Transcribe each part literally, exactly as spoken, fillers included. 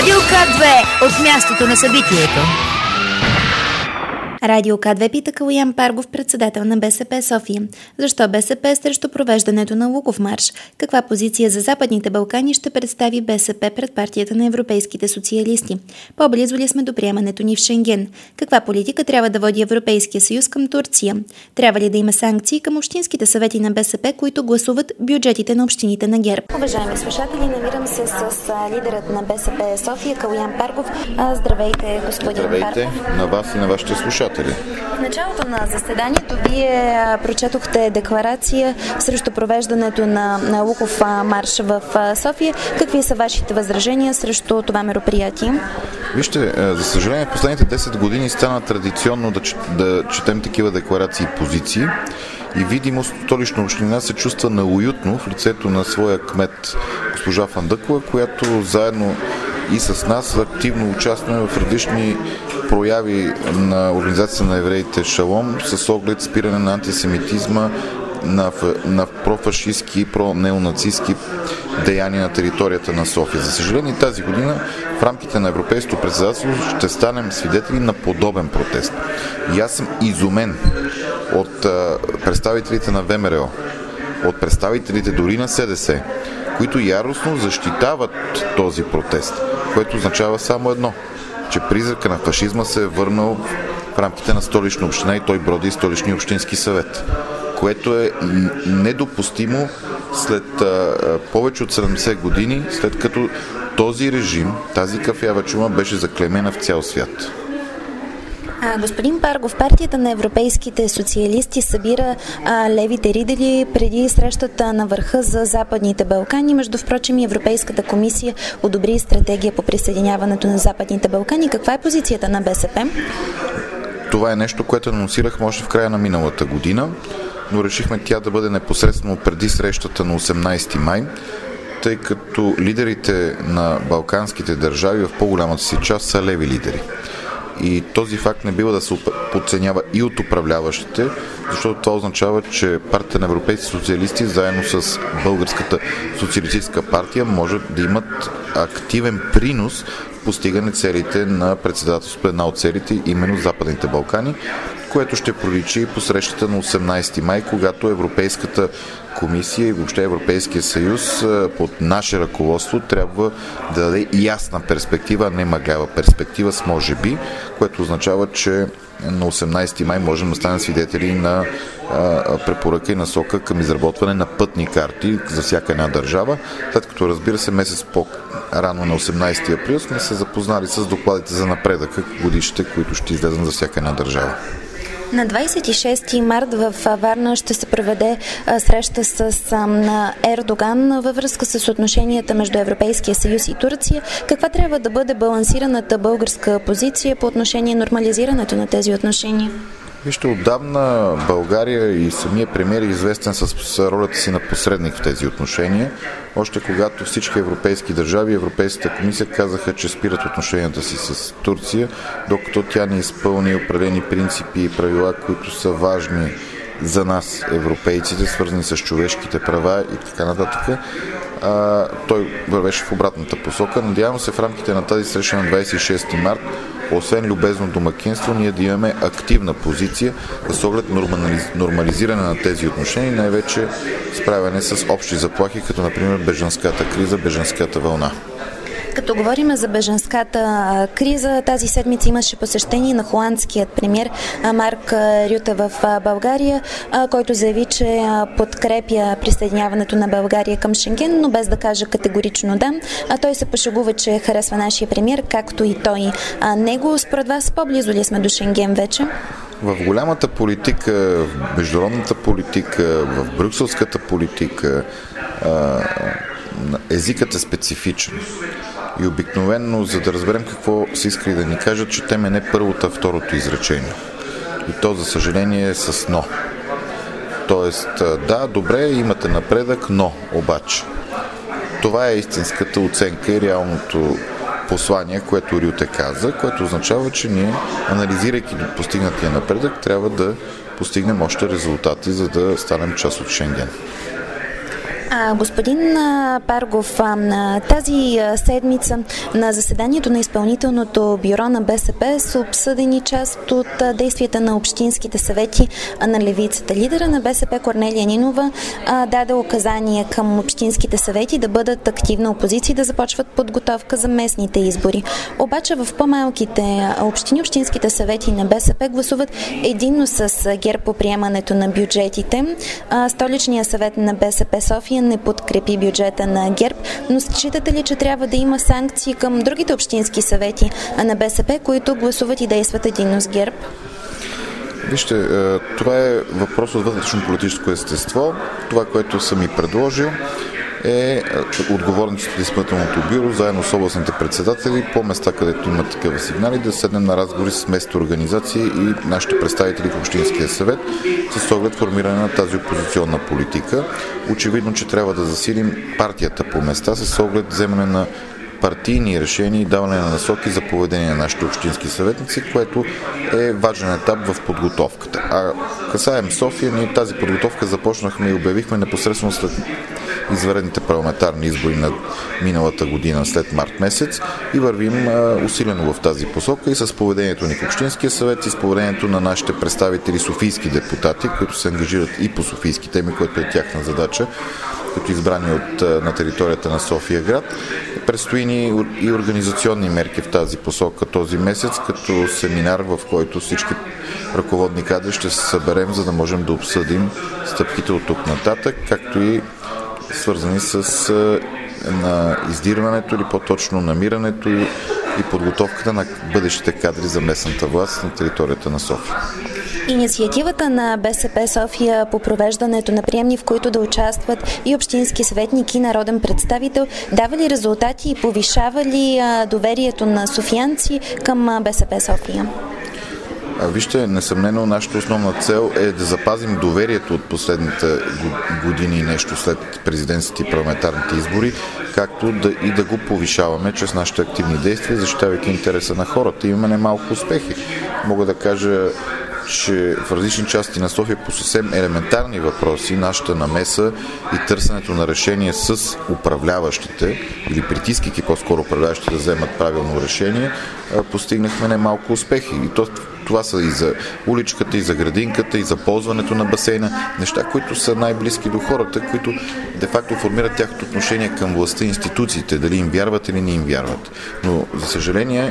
Радио К две от мястото на събитието. Радио К две пита Калоян Паргов, председател на БСП София. Защо БСП срещу провеждането на Луков марш? Каква позиция за Западните Балкани ще представи БСП пред партията на европейските социалисти? По-близо ли сме до приемането ни в Шенген? Каква политика трябва да води Европейския съюз към Турция? Трябва ли да има санкции към общинските съвети на БСП, които гласуват бюджетите на общините на ГЕРБ? Уважаеми слушатели, намирам се с лидерът на БСП София, Калоян Паргов. Здравейте, господин Здравейте Паргов. на вас и на вашите слушатели. В началото на заседанието вие прочетохте декларация срещу провеждането на, на Луков марш в София. Какви са вашите възражения срещу това мероприятие? Вижте, за съжаление, в последните десет години стана традиционно да, да четем такива декларации и позиции и видимо Столична община се чувства неуютно в лицето на своя кмет госпожа Фандъкова, която заедно и с нас активно участваме в различни прояви на Организацията на евреите Шалом с оглед спиране на антисемитизма, на, на профашистски и пронеонацистски деяния на територията на София. За съжаление, тази година в рамките на Европейското председателство ще станем свидетели на подобен протест. И аз съм изумен от а, представителите на ВМРО, от представителите дори на СДС, които яростно защитават този протест, което означава само едно, че призрака на фашизма се е върнал в рамките на Столична община и той броди и Столичния общински съвет, което е недопустимо след а, повече от седемдесет години, след като този режим, тази кафява чума беше заклеймена в цял свят. А, господин Паргов, партията на европейските социалисти събира а, левите лидери преди срещата на върха за Западните Балкани. Между впрочем, Европейската комисия одобри стратегия по присъединяването на Западните Балкани. Каква е позицията на БСП? Това е нещо, което анонсирахме още в края на миналата година, но решихме тя да бъде непосредствено преди срещата на осемнадесети май, тъй като лидерите на балканските държави в по-голямата си част са леви лидери. И този факт не бива да се подценява и от управляващите, защото това означава, че партията на европейски социалисти заедно с Българската социалистическа партия може да имат активен принос в постигане целите на председателството, една от целите, именно Западните Балкани, което ще проличи по срещата на осемнадесети май, когато Европейската комисия и въобще Европейския съюз под наше ръководство трябва да даде ясна перспектива, а не мъглява перспектива с може би, което означава, че на осемнадесети май можем да станем свидетели на а, препоръка и насока към изработване на пътни карти за всяка една държава, след като, разбира се, месец по-рано на осемнадесети април сме се запознали с докладите за напредъка годишните, които ще излезат за всяка една държава. На двадесет и шести март в Варна ще се проведе а, среща с а, Ердоган във връзка с отношенията между Европейския съюз и Турция. Каква трябва да бъде балансираната българска позиция по отношение нормализирането на тези отношения? Вижте, отдавна България и самия премиер е известен с ролята си на посредник в тези отношения. Още когато всички европейски държави и Европейската комисия казаха, че спират отношенията си с Турция, докато тя не изпълни определени принципи и правила, които са важни за нас, европейците, свързани с човешките права и така нататък. А, той вървеше в обратната посока. Надявам се в рамките на тази среща на двадесет и шести март, освен любезно домакинство, ние да имаме активна позиция с оглед нормализиране на тези отношения и най-вече справяне с общи заплахи, като например бежанската криза, бежанската вълна. Като говорим за бежанската криза, тази седмица имаше посещение на холандският премиер Марк Рюте в България, който заяви, че подкрепя присъединяването на България към Шенген, но без да каже категорично да. А той се пошегува, че харесва нашия премиер, както и той него. Според вас, по-близо ли сме до Шенген вече? В голямата политика, в международната политика, в брюкселската политика езикът е специфичен. И обикновено, за да разберем какво са искали да ни кажат, четеме не първото, а второто изречение. И то, за съжаление, е с но. Тоест, да, добре, имате напредък, но обаче. Това е истинската оценка и реалното послание, което Рюте каза, което означава, че ние, анализирайки постигнатия напредък, трябва да постигнем още резултати, за да станем част от Шенген. А, господин а, Паргов, а, тази а, седмица на заседанието на изпълнителното бюро на БСП са обсъдени част от а, действията на общинските съвети а, на левицата. Лидера на БСП Корнелия Нинова а, даде указания към общинските съвети да бъдат активна опозиция и да започват подготовка за местните избори. Обаче в по-малките общини, общинските съвети на БСП гласуват единно с ГЕРБ по приемането на бюджетите. А, Столичният съвет на БСП София не подкрепи бюджета на ГЕРБ, но считате ли, че трябва да има санкции към другите общински съвети на БСП, които гласуват и действат единно с ГЕРБ? Вижте, това е въпрос от вътрешно политическо естество. Това, което съм и предложил, е отговорниците на изпълнителното бюро, заедно с областните председатели, по места, където има такива сигнали, да седнем на разговори с местните организации и нашите представители в Общинския съвет с оглед формиране на тази опозиционна политика. Очевидно, че трябва да засилим партията по места с оглед вземане на партийни решения и даване на насоки за поведение на нашите общински съветници, което е важен етап в подготовката. А касаем София, ние тази подготовка започнахме и обявихме непосредствено след извънредните парламентарни избори на миналата година, след март месец, и вървим а, усилено в тази посока и с поведението ни в Общинския съвет и с поведението на нашите представители софийски депутати, които се ангажират и по софийски теми, което е тяхна задача, като избрани от, на територията на София град. Предстои ни и организационни мерки в тази посока този месец, като семинар, в който всички ръководни кадри ще се съберем, за да можем да обсъдим стъпките от тук нататък, както и свързани с на издирването или по-точно намирането и, и подготовката на бъдещите кадри за местната власт на територията на София. Инициативата на БСП София по провеждането на приемни, в които да участват и общински съветник и народен представител, дава ли резултати и повишава ли доверието на софиянци към БСП София? Вижте, несъмнено, нашата основна цел е да запазим доверието от последните години и нещо след президентските и парламентарните избори, както да, и да го повишаваме чрез нашите активни действия, защитавайки интереса на хората. Имаме немалко успехи. Мога да кажа, че в различни части на София по съвсем елементарни въпроси нашата намеса и търсенето на решение с управляващите или притискайки по-скоро управляващите да вземат правилно решение, постигнахме немалко успехи. И то, това са и за уличката, и за градинката, и за ползването на басейна. Неща, които са най-близки до хората, които де-факто формират тяхното отношение към властта и институциите, дали им вярват или не им вярват. Но, за съжаление,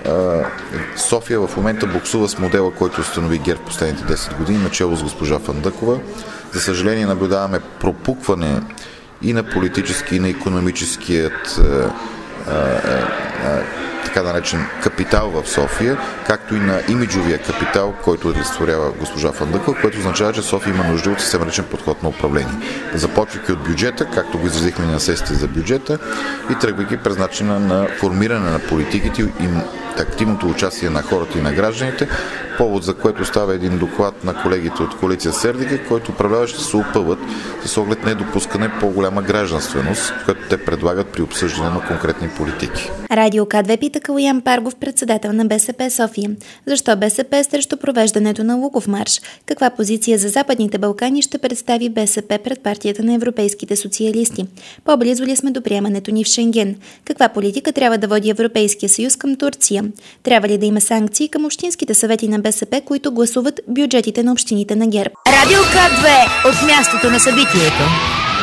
София в момента боксува с модела, който установи ГЕРБ в последните десет години, начало с госпожа Фандъкова. За съжаление, наблюдаваме пропукване и на политически, и на икономическият а, а, а, така наречен капитал в София, както и на имиджовия капитал, който олицетворява госпожа Фандъкова, което означава, че София има нужда от съвсем различен подход на управление. Започвайки от бюджета, както го изразихме на сесията за бюджета, и тръгвайки през начина на формиране на политиките и активното участие на хората и на гражданите, повод за което става един доклад на колегите от коалиция Сердика, който управляващите се опъват с оглед недопускане по-голяма гражданственост, която те предлагат при обсъждане на конкретни политики. Радио К две пита Калуян Паргов, председател на БСП София. Защо БСП срещу провеждането на Луков марш? Каква позиция за Западните Балкани ще представи БСП пред партията на европейските социалисти? По-близо ли сме до приемането ни в Шенген? Каква политика трябва да води Европейския съюз към Турция? Трябва ли да има санкции към общинските съвети на БСП, които гласуват бюджетите на общините на ГЕРБ? Радио К две от мястото на събитието.